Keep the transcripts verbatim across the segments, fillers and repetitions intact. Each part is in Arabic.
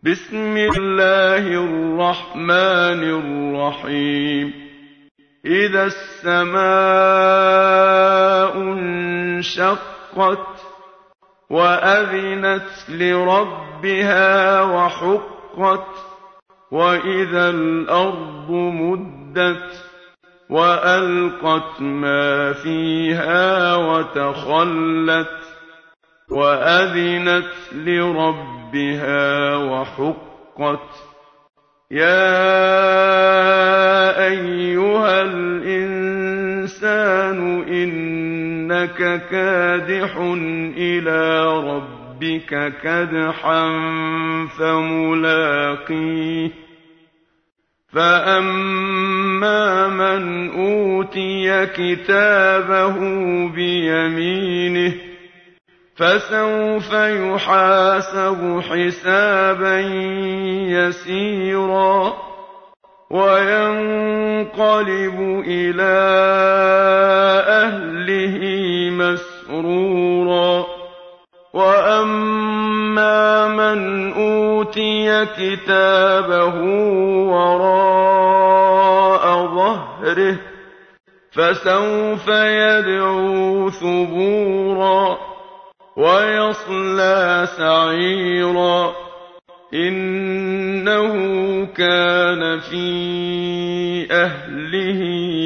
بسم الله الرحمن الرحيم إذا السماء انشقت وأذنت لربها وحقت وإذا الأرض مدت وألقت ما فيها وتخلت وأذنت لربها وحقت يا أيها الإنسان إنك كادح إلى ربك كدحا فملاقيه فأما من أوتي كتابه بيمينه فسوف يحاسب حسابا يسيرا وينقلب إلى أهله مسرورا وأما من أوتي كتابه وراء ظهره فسوف يدعو ثبورا ويصلى سعيرا إنه كان في أهله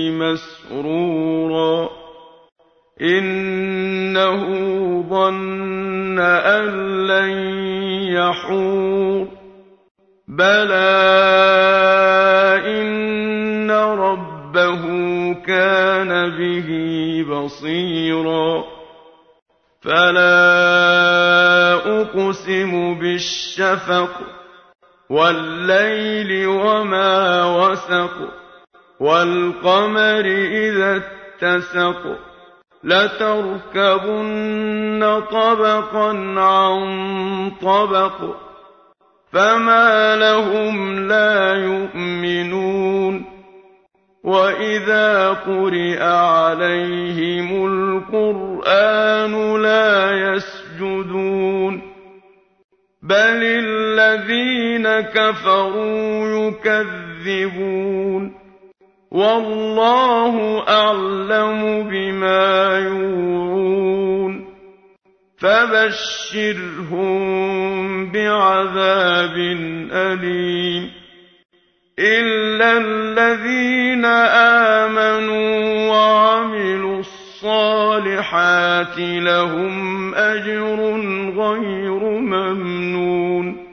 مسرورا إنه ظن أن لن يحور بلى إن ربه كان به بصيرا فلا أقسم بالشفق والليل وما وسق والقمر إذا اتسق لتركبن طبقا عن طبق فما لهم لا يؤمنون وإذا قرئ عليهم القرآن لا يسجدون بل الذين كفروا يكذبون والله أعلم بما يوعون فبشرهم بعذاب أليم إلا الذين آمنوا وعملوا الصالحات لهم أجر غير ممنون